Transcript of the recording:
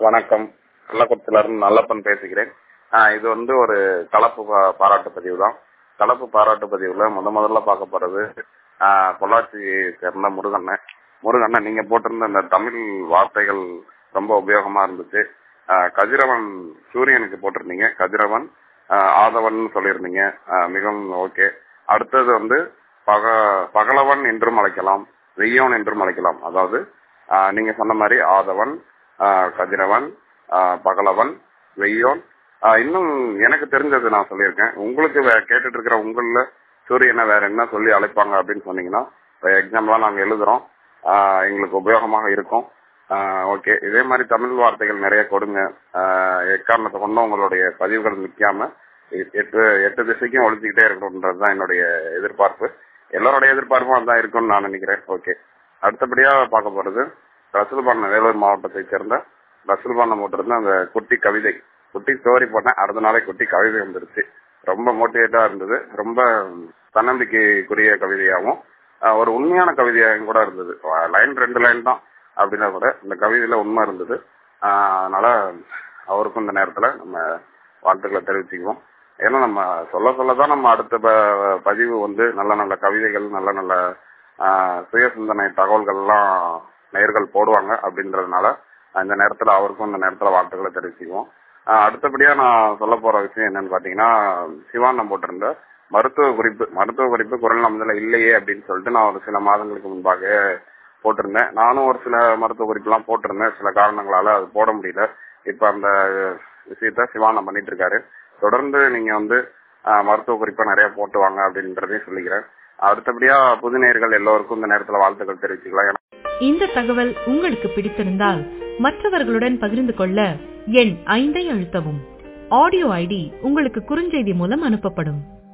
வணக்கம். கள்ளக்குறிச்சியிலிருந்து நல்லப்பன் பேசுகிறேன். இது ஒரு கலப்பு பாராட்டு பதிவு தான். கலப்பு பாராட்டு பதிவுல முதல்ல பார்க்க போறது பொள்ளாச்சியை சேர்ந்த முருகண்ணன் நீங்க போட்டிருந்த இந்த தமிழ் வார்த்தைகள் ரொம்ப உபயோகமா இருந்துச்சு. கதிரவன் சூரியனுக்கு போட்டிருந்தீங்க, கதிரவன் ஆதவன் சொல்லியிருந்தீங்க, மிகவும் ஓகே. அடுத்தது பகலவன் என்றும் அழைக்கலாம், வெய்யோன் என்றும் அழைக்கலாம். அதாவது நீங்க சொன்ன மாதிரி ஆதவன், கதிரவன், பகலவன், வெய்யோன். இன்னும் எனக்கு தெரிஞ்சது நான் சொல்லியிருக்கேன். உங்களுக்கு கேட்டுட்டு இருக்கிற உங்கள சூரியனை வேற என்ன சொல்லி அழைப்பாங்க அப்படின்னு சொன்னீங்கன்னா எக்ஸாம்லாம் நாங்க எழுதுறோம், எங்களுக்கு உபயோகமாக இருக்கும். ஓகே, இதே மாதிரி தமிழ் வார்த்தைகள் நிறைய கொடுங்க. எக்காரணத்தை கொண்டும் உங்களுடைய பதிவுகள் நிற்காம எட்டு திசைக்கும் ஒழிச்சுக்கிட்டே இருக்கணும்ன்றதுதான் என்னுடைய எதிர்பார்ப்பு. எல்லாருடைய எதிர்பார்ப்பும் அதான் இருக்கும்னு நான் நினைக்கிறேன். ஓகே, அடுத்தபடியா பார்க்க போறது ரசூல்பானம், வேலூர் மாவட்டத்தை சேர்ந்த ரசூல்பானம் போட்டிருந்த அந்த குட்டி கவிதை, குட்டி ஸ்டோரி போட்டேன். அடுத்த நாளே குட்டி கவிதை வந்துருச்சு. ரொம்ப மோட்டிவேட்டா இருந்தது. ரொம்ப தன்னம்பிக்கைக்குரிய கவிதையாகவும் ஒரு உண்மையான கவிதையாகவும் கூட இருந்தது. லைன் 2 லைன் தான் அப்படின்னா கூட இந்த கவிதையில உண்மை இருந்தது. அதனால அவருக்கும் இந்த நேரத்துல நம்ம வாழ்த்துக்களை தெரிவிச்சுக்குவோம். ஏன்னா நம்ம சொல்லதான் நம்ம அடுத்த பதிவு நல்ல நல்ல கவிதைகள், நல்ல நல்ல சுய சிந்தனை தகவல்கள் எல்லாம் நேயர்கள் போடுவாங்க. அப்படின்றதுனால இந்த நேரத்துல அவருக்கும் இந்த நேரத்துல வாழ்த்துக்களை தெரிவிச்சுக்குவோம். அடுத்தபடியா நான் சொல்ல போற விஷயம் என்னன்னு பாத்தீங்கன்னா, சிவானம் போட்டிருந்த மருத்துவ குறிப்பு குரல் நமதுல இல்லையே அப்படின்னு சொல்லிட்டு நான் ஒரு சில மாதங்களுக்கு முன்பாக போட்டிருந்தேன். நானும் ஒரு சில மருத்துவ குறிப்பு எல்லாம் போட்டிருந்தேன். சில காரணங்களால அது போட முடியல. இப்ப அந்த விஷயத்த சிவானம் பண்ணிட்டு இருக்காரு. தொடர்ந்து நீங்க மருத்துவ குறிப்பை நிறைய போட்டு வாங்க அப்படின்றதையும் சொல்லிக்கிறேன். அடுத்தபடியா புது நேயர்கள் எல்லோருக்கும் இந்த நேரத்துல வாழ்த்துக்கள் தெரிவிச்சுக்கலாம். இந்த தகவல் உங்களுக்கு பிடித்திருந்தால் மற்றவர்களுடன் பகிர்ந்து கொள்ள எண் 5 அழுத்தவும். ஆடியோ ஐடி உங்களுக்கு குறுஞ்செய்தி மூலம் அனுப்பப்படும்.